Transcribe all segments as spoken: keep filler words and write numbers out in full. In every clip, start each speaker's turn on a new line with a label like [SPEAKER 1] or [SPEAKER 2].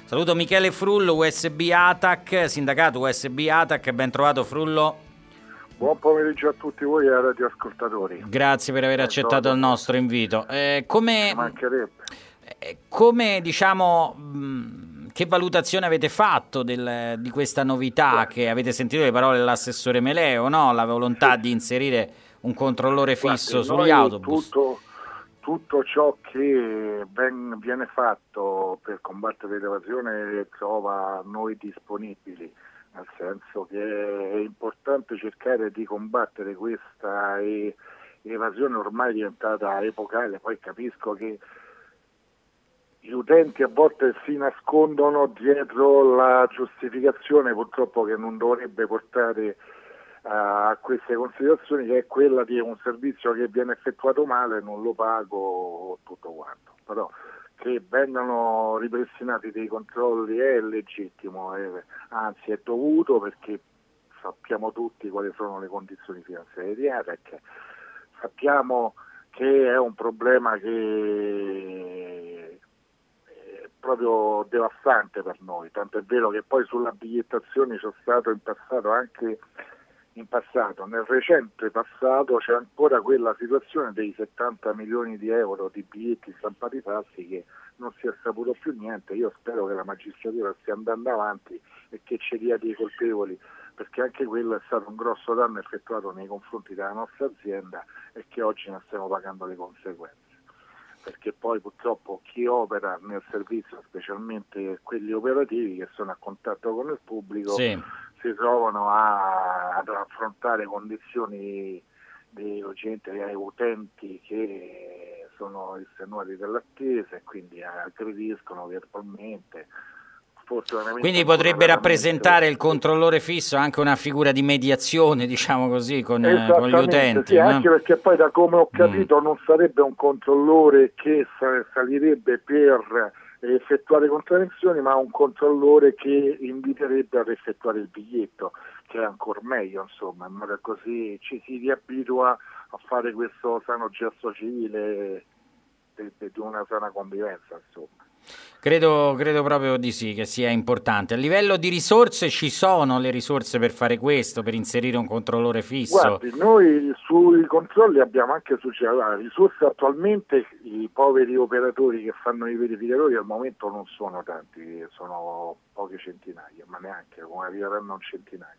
[SPEAKER 1] Saluto Michele Frullo, U S B ATAC, sindacato U S B ATAC, ben trovato Frullo.
[SPEAKER 2] Buon pomeriggio a tutti voi e ai radioascoltatori.
[SPEAKER 1] Grazie per aver accettato il nostro invito. Eh, come,
[SPEAKER 2] mancherebbe.
[SPEAKER 1] Eh, come diciamo, mh, che valutazione avete fatto del, di questa novità? Che avete sentito le parole dell'assessore Meleo, no? La volontà sì. di inserire un controllore fisso
[SPEAKER 2] Guardi,
[SPEAKER 1] sugli autobus.
[SPEAKER 2] Tutto, tutto ciò che ben, viene fatto per combattere l'evasione trova noi disponibili. Nel senso che è importante cercare di combattere questa evasione ormai diventata epocale. Poi capisco che gli utenti a volte si nascondono dietro la giustificazione, purtroppo, che non dovrebbe portare a queste considerazioni, che è quella di un servizio che viene effettuato male, non lo pago, tutto quanto. Però che vengano ripristinati dei controlli è legittimo, è, anzi è dovuto, perché sappiamo tutti quali sono le condizioni finanziarie di ATAC, sappiamo che è un problema che è proprio devastante per noi, tanto è vero che poi sulla bigliettazione c'è stato in passato anche in passato, nel recente passato c'è ancora quella situazione dei settanta milioni di euro di biglietti stampati falsi che non si è saputo più niente. Io spero che la magistratura stia andando avanti e che ci dia dei colpevoli, perché anche quello è stato un grosso danno effettuato nei confronti della nostra azienda e che oggi ne stiamo pagando le conseguenze. Perché poi purtroppo chi opera nel servizio, specialmente quelli operativi che sono a contatto con il pubblico, sì. si trovano a, ad affrontare condizioni di gente, ai utenti che sono estenuati dall'attesa e quindi aggrediscono verbalmente.
[SPEAKER 1] Quindi potrebbe rappresentare il controllore fisso anche una figura di mediazione, diciamo così, con, con gli utenti.
[SPEAKER 2] Sì,
[SPEAKER 1] no?
[SPEAKER 2] Anche perché poi, da come ho capito, mm. non sarebbe un controllore che salirebbe per effettuare contravvenzioni, ma un controllore che inviterebbe ad effettuare il biglietto, che è ancora meglio, insomma, in modo così ci si riabitua a fare questo sano gesto civile di, di una sana convivenza, insomma.
[SPEAKER 1] Credo, credo proprio di sì, che sia importante. A livello di risorse ci sono le risorse per fare questo, per inserire un controllore fisso?
[SPEAKER 2] Guardi, noi sui controlli abbiamo anche successo risorse. Attualmente i poveri operatori che fanno i verificatori al momento non sono tanti, sono poche centinaia, ma neanche, come arriveranno un centinaio.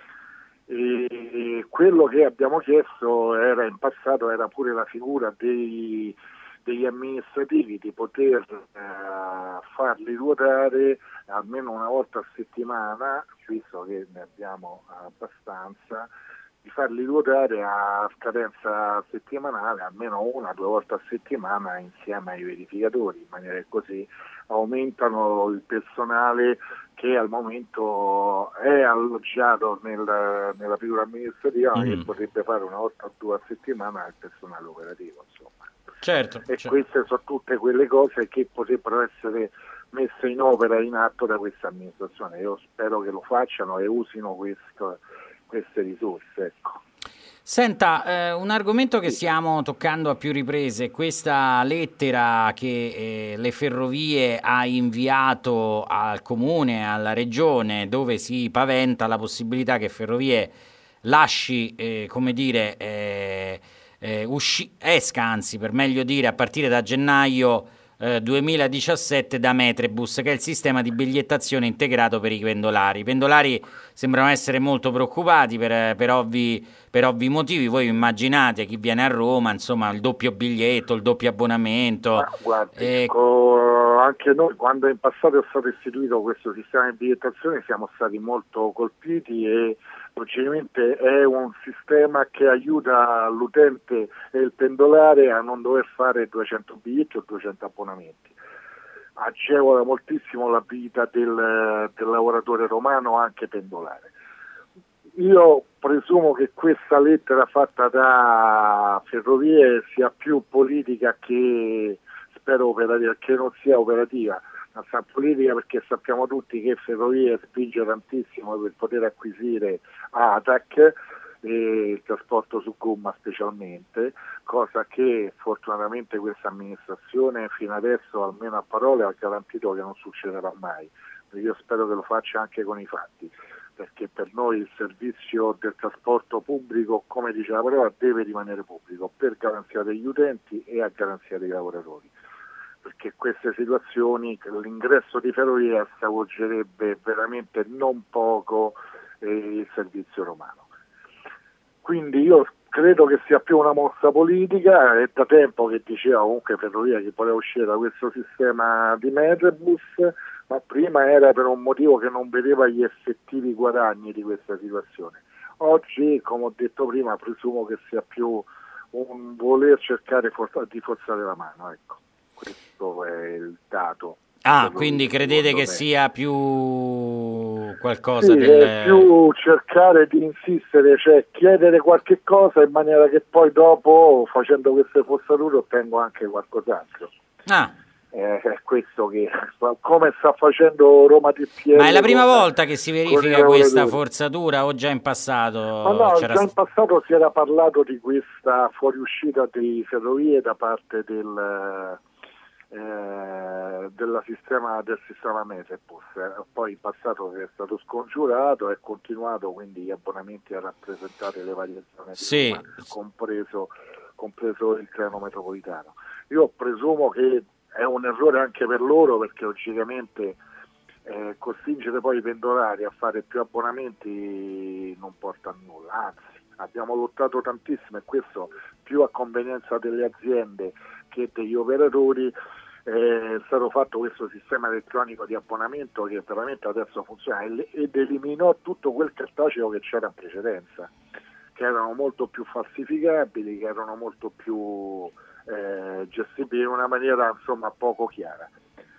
[SPEAKER 2] E quello che abbiamo chiesto era in passato era pure la figura dei degli amministrativi, di poter eh, farli ruotare almeno una volta a settimana, visto che ne abbiamo abbastanza, di farli ruotare a scadenza settimanale, almeno una o due volte a settimana insieme ai verificatori, in maniera che così aumentano il personale che al momento è alloggiato nel, nella figura amministrativa, mm. che potrebbe fare una volta o due a settimana il personale operativo, insomma.
[SPEAKER 1] Certo,
[SPEAKER 2] e
[SPEAKER 1] certo.
[SPEAKER 2] Queste sono tutte quelle cose che potrebbero essere messe in opera, in atto da questa amministrazione. Io spero che lo facciano e usino questo, queste risorse, ecco.
[SPEAKER 1] Senta, eh, un argomento che stiamo toccando a più riprese, questa lettera che eh, le Ferrovie ha inviato al Comune, alla Regione, dove si paventa la possibilità che Ferrovie lasci, eh, come dire, eh, eh, usci- esca, anzi, per meglio dire, a partire da gennaio eh, duemiladiciassette da Metrebus, che è il sistema di bigliettazione integrato per i pendolari. I pendolari sembrano essere molto preoccupati per, per, ovvi, per ovvi motivi. Voi immaginate, chi viene a Roma, insomma, il doppio biglietto, il doppio abbonamento.
[SPEAKER 2] Ma guardi, eh... co- anche noi, quando in passato è stato istituito questo sistema di bigliettazione, siamo stati molto colpiti e logicamente è un sistema che aiuta l'utente e il pendolare a non dover fare duecento biglietti o duecento abbonamenti. Agevola moltissimo la vita del, del lavoratore romano, anche pendolare. Io presumo che questa lettera fatta da Ferrovie sia più politica che, spero, operativa, che non sia operativa. Ma sia politica perché sappiamo tutti che Ferrovie spinge tantissimo per poter acquisire ATAC e il trasporto su gomma specialmente, cosa che fortunatamente questa amministrazione fino adesso, almeno a parole, ha garantito che non succederà mai. Io spero che lo faccia anche con i fatti, perché per noi il servizio del trasporto pubblico, come dice la parola, deve rimanere pubblico per garanzia degli utenti e a garanzia dei lavoratori, perché queste situazioni, l'ingresso di Ferrovie stravolgerebbe veramente non poco eh, il servizio romano. Quindi io credo che sia più una mossa politica, è da tempo che diceva comunque Ferrovia che voleva uscire da questo sistema di Metrobus, ma prima era per un motivo che non vedeva gli effettivi guadagni di questa situazione. Oggi, come ho detto prima, presumo che sia più un voler cercare di forzare la mano, ecco, questo è il dato.
[SPEAKER 1] Ah, quindi credete che me. sia più qualcosa
[SPEAKER 2] sì,
[SPEAKER 1] del...
[SPEAKER 2] è più cercare di insistere, cioè chiedere qualche cosa in maniera che poi dopo, facendo queste forzature, ottengo anche qualcos'altro.
[SPEAKER 1] Ah.
[SPEAKER 2] Eh, è questo che, come sta facendo Roma T P L.
[SPEAKER 1] Ma è la prima con, volta che si verifica questa forzatura o già in passato?
[SPEAKER 2] Ma no,
[SPEAKER 1] c'era
[SPEAKER 2] già in passato si era parlato di questa fuoriuscita di Ferrovie da parte del... Eh, della sistema, del sistema Metrobus, eh, poi in passato è stato scongiurato, è continuato quindi gli abbonamenti a rappresentare le varie zone di
[SPEAKER 1] sì.
[SPEAKER 2] Roma, compreso, compreso il treno metropolitano. Io presumo che è un errore anche per loro, perché logicamente eh, costringere poi i pendolari a fare più abbonamenti non porta a nulla, anzi abbiamo lottato tantissimo, e questo più a convenienza delle aziende che degli operatori. È stato fatto questo sistema elettronico di abbonamento che veramente adesso funziona ed eliminò tutto quel cartaceo che c'era in precedenza, che erano molto più falsificabili, che erano molto più eh, gestibili in una maniera insomma poco chiara.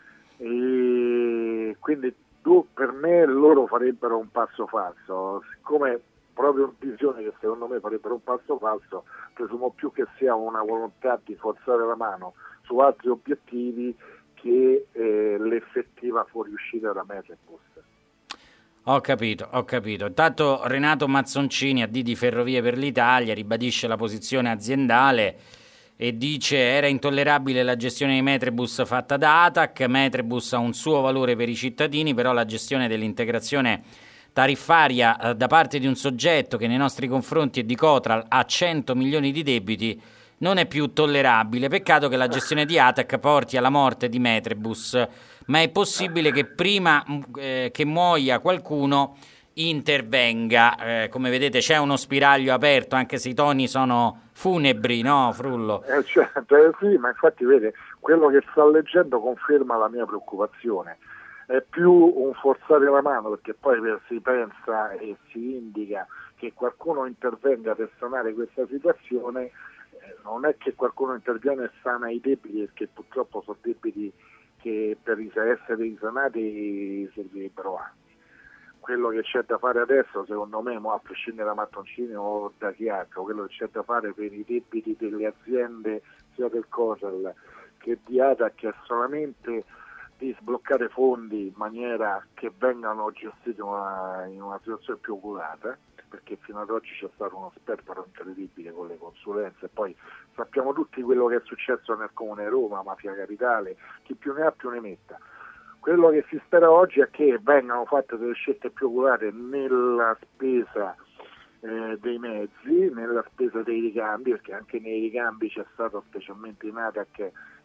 [SPEAKER 2] E quindi tu, per me loro farebbero un passo falso, siccome proprio in visione che secondo me farebbero un passo falso, presumo più che sia una volontà di forzare la mano su altri obiettivi che eh, l'effettiva fuoriuscita da Metrobus.
[SPEAKER 1] Ho capito, ho capito. Intanto Renato Mazzoncini, A D di Ferrovie per l'Italia, ribadisce la posizione aziendale e dice: era intollerabile la gestione di Metrobus fatta da Atac. Metrobus ha un suo valore per i cittadini, però la gestione dell'integrazione tariffaria eh, da parte di un soggetto che nei nostri confronti è di Cotral ha cento milioni di debiti non è più tollerabile. Peccato che la gestione di Atac porti alla morte di Metrobus, ma è possibile che prima eh, che muoia qualcuno intervenga. Eh, come vedete c'è uno spiraglio aperto, anche se i toni sono funebri, no Frullo?
[SPEAKER 2] Eh, certo, eh, sì, ma infatti vede, quello che sta leggendo conferma la mia preoccupazione. È più un forzare la mano, perché poi si pensa e si indica che qualcuno intervenga per sanare questa situazione. Non è che qualcuno interviene e sana i debiti, perché purtroppo sono debiti che per essere risanati servirebbero anni. Quello che c'è da fare adesso, secondo me, a prescindere da Mattoncini o da chi altro, quello che c'è da fare per i debiti delle aziende, sia del Cotral che di Atac, è solamente di sbloccare fondi in maniera che vengano gestiti una, in una situazione più oculata, perché fino ad oggi c'è stato uno sperpero incredibile con le consulenze, e poi sappiamo tutti quello che è successo nel Comune di Roma, Mafia Capitale, chi più ne ha più ne metta. Quello che si spera oggi è che vengano fatte delle scelte più oculate nella spesa eh, dei mezzi, nella spesa dei ricambi, perché anche nei ricambi c'è stato, specialmente in Atac,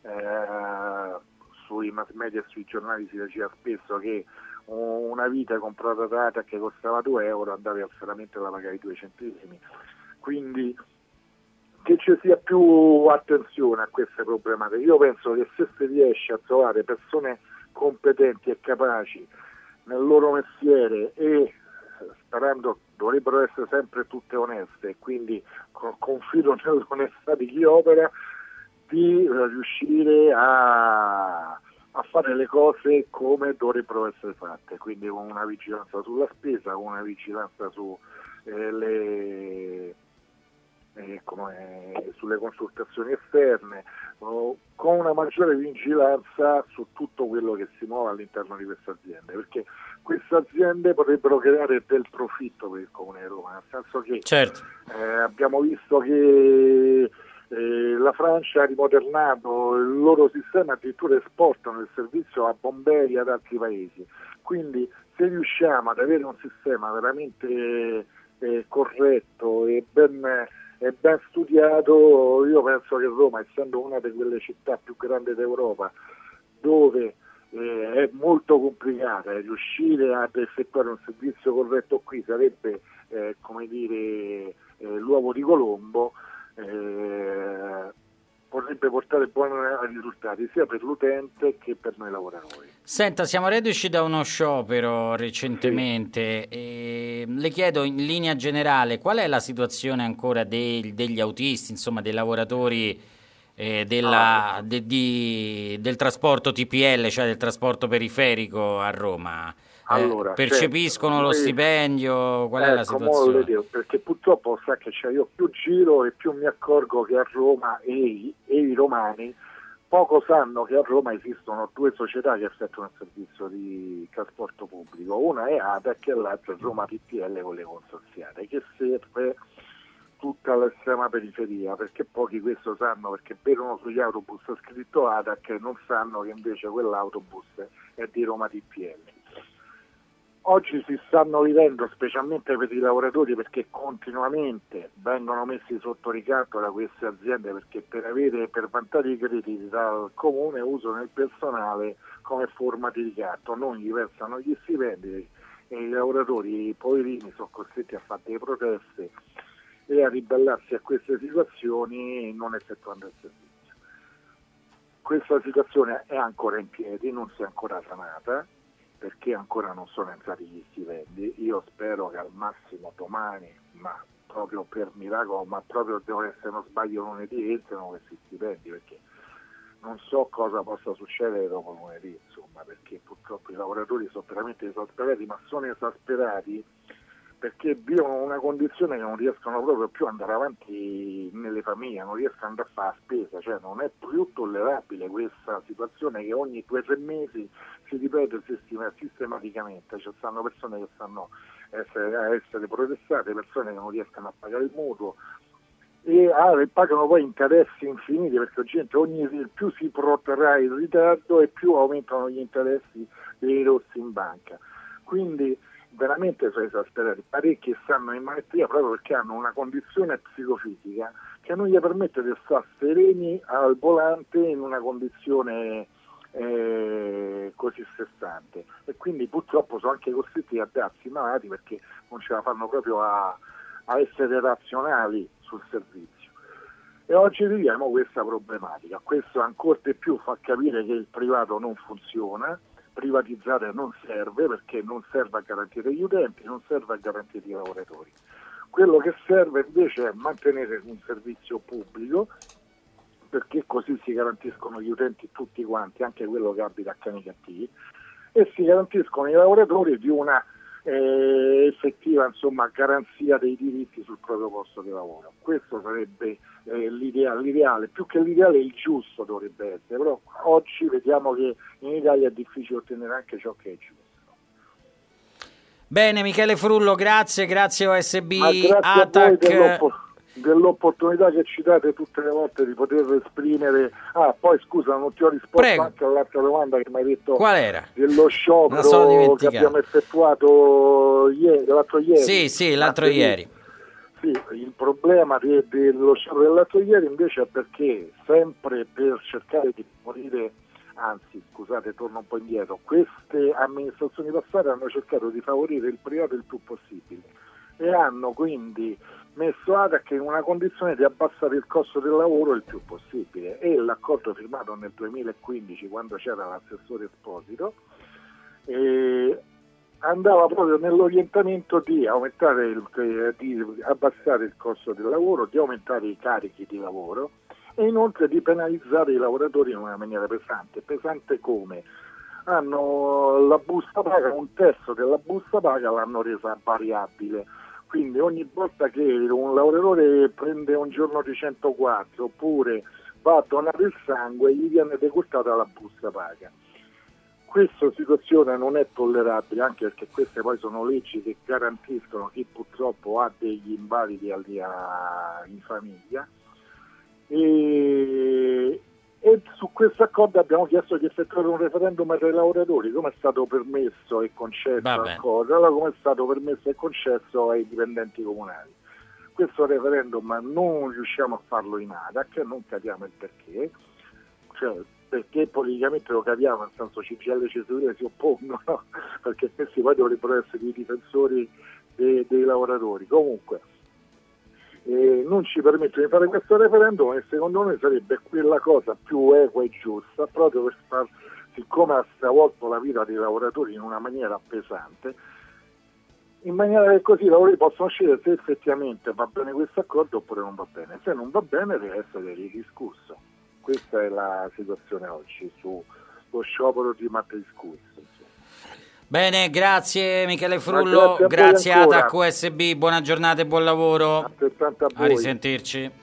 [SPEAKER 2] eh, sui mass media e sui giornali si diceva spesso che una vita comprata da Atac che costava due euro, andavi al serramento e la pagavi due centesimi. Quindi che ci sia più attenzione a queste problematiche. Io penso che se si riesce a trovare persone competenti e capaci nel loro mestiere, e sperando dovrebbero essere sempre tutte oneste, e quindi confido nell'onestà di chi opera, di riuscire a a fare le cose come dovrebbero essere fatte, quindi con una vigilanza sulla spesa, con una vigilanza su eh, le, eh, come sulle consultazioni esterne, oh, con una maggiore vigilanza su tutto quello che si muove all'interno di queste aziende, perché queste aziende potrebbero creare del profitto per il Comune di Roma, nel senso che
[SPEAKER 1] certo.
[SPEAKER 2] eh, abbiamo visto che eh, la Francia ha rimodernato il loro sistema, addirittura esportano il servizio a Bombay e ad altri paesi, quindi se riusciamo ad avere un sistema veramente eh, corretto e ben, e ben studiato, io penso che Roma, essendo una di quelle città più grandi d'Europa, dove eh, è molto complicata, e riuscire ad effettuare un servizio corretto qui sarebbe eh, come dire eh, l'uovo di Colombo, eh, potrebbe portare buoni risultati sia per l'utente che per noi lavoratori.
[SPEAKER 1] Senta, siamo reduci da uno sciopero recentemente, sì. E le chiedo in linea generale qual è la situazione ancora dei, degli autisti, insomma dei lavoratori eh, della,
[SPEAKER 2] ah,
[SPEAKER 1] de, di, del trasporto T P L, cioè del trasporto periferico a Roma.
[SPEAKER 2] Allora,
[SPEAKER 1] eh, percepiscono
[SPEAKER 2] certo,
[SPEAKER 1] lo
[SPEAKER 2] noi,
[SPEAKER 1] stipendio? Qual
[SPEAKER 2] ecco,
[SPEAKER 1] è la situazione?
[SPEAKER 2] Dico, perché purtroppo sa che cioè, io più giro e più mi accorgo che a Roma e i, e i romani poco sanno che a Roma esistono due società che effettuano il servizio di trasporto pubblico, una è A T A C e l'altra è Roma T P L con le consorziate, che serve tutta l'estrema periferia, perché pochi questo sanno, perché vedono sugli autobus scritto A T A C e non sanno che invece quell'autobus è di Roma T P L. Oggi si stanno vivendo, specialmente per i lavoratori, perché continuamente vengono messi sotto ricatto da queste aziende, perché per avere per vantare i crediti dal comune usano il personale come forma di ricatto, non gli versano gli stipendi e i lavoratori, i poverini, sono costretti a fare delle proteste e a ribellarsi a queste situazioni non effettuando il servizio. Questa situazione è ancora in piedi, non si è ancora sanata, perché ancora non sono entrati gli stipendi. Io spero che al massimo domani, ma proprio per miracolo, ma proprio se non sbaglio lunedì, entrano questi stipendi, perché non so cosa possa succedere dopo lunedì, insomma, perché purtroppo i lavoratori sono veramente esasperati, ma sono esasperati perché vivono una condizione che non riescono proprio più ad andare avanti nelle famiglie, non riescono ad andare a fare la spesa, cioè non è più tollerabile questa situazione che ogni due o tre mesi si ripete sistematicamente, ci sono persone che stanno essere, a essere protestate, persone che non riescono a pagare il mutuo e ah, pagano poi interessi infiniti, perché gente, ogni più si protrarrà il ritardo e più aumentano gli interessi dei rossi in banca. Quindi veramente sono esasperati, parecchi stanno in malattia proprio perché hanno una condizione psicofisica che non gli permette di stare sereni al volante in una condizione eh, così stressante, e quindi purtroppo sono anche costretti a darsi malati perché non ce la fanno proprio a, a essere razionali sul servizio. E oggi viviamo questa problematica. Questo ancora di più fa capire che il privato non funziona. Privatizzare non serve, perché non serve a garantire gli utenti, non serve a garantire i lavoratori. Quello che serve invece è mantenere un servizio pubblico, perché così si garantiscono gli utenti tutti quanti, anche quello che abita a cani cattivi, e si garantiscono i lavoratori di una eh, effettiva insomma, garanzia dei diritti sul proprio posto di lavoro. Questo sarebbe eh, l'ideale, l'ideale, più che l'ideale il giusto dovrebbe essere, però oggi vediamo che in Italia è difficile ottenere anche ciò che è giusto.
[SPEAKER 1] Bene, Michele Frullo, grazie, grazie O S B,
[SPEAKER 2] Ma grazie
[SPEAKER 1] A T A C.
[SPEAKER 2] a voi dell'opp- dell'opportunità che ci date tutte le volte di poter esprimere. Ah, poi scusa, non ti ho risposto
[SPEAKER 1] Prego.
[SPEAKER 2] Anche all'altra domanda che mi hai detto.
[SPEAKER 1] Qual era?
[SPEAKER 2] Dello sciopero che abbiamo effettuato ieri, l'altro ieri.
[SPEAKER 1] Sì, sì, l'altro ieri.
[SPEAKER 2] Sì, il problema de- dello sciopero dell'altro ieri invece è perché sempre per cercare di favorire, anzi scusate, torno un po' indietro, queste amministrazioni passate hanno cercato di favorire il privato il più possibile e hanno quindi messo A T A C in una condizione di abbassare il costo del lavoro il più possibile, e l'accordo firmato nel duemilaquindici, quando c'era l'assessore Esposito, eh, andava proprio nell'orientamento di aumentare il, di abbassare il costo del lavoro, di aumentare i carichi di lavoro e inoltre di penalizzare i lavoratori in una maniera pesante. Pesante come? Hanno la busta paga, un terzo della busta paga l'hanno resa variabile, quindi ogni volta che un lavoratore prende un giorno di centoquattro oppure va a donare il sangue, gli viene decurtata la busta paga. Questa situazione non è tollerabile, anche perché queste poi sono leggi che garantiscono chi purtroppo ha degli invalidi in famiglia, e, e su questo accordo abbiamo chiesto di effettuare un referendum ai lavoratori, come è stato permesso e concesso al cosa, allora come è stato permesso e concesso ai dipendenti comunali. Questo referendum non riusciamo a farlo in A D A C, non capiamo il perché, cioè perché politicamente lo capiamo, nel senso C G I L e C S U si oppongono, perché questi poi dovrebbero essere i difensori dei, dei lavoratori. Comunque eh, non ci permettono di fare questo referendum, e secondo noi sarebbe quella cosa più equa e giusta, proprio per far, siccome ha stravolto la vita dei lavoratori in una maniera pesante, in maniera che così i lavoratori possono scegliere se effettivamente va bene questo accordo oppure non va bene. Se non va bene deve essere ridiscusso. Questa è la situazione oggi sullo sciopero di martedì scorso.
[SPEAKER 1] Bene, grazie Michele Frullo, grazie, grazie a ATAC U S B, buona giornata e buon lavoro.
[SPEAKER 2] Altrettanto a voi.
[SPEAKER 1] A risentirci.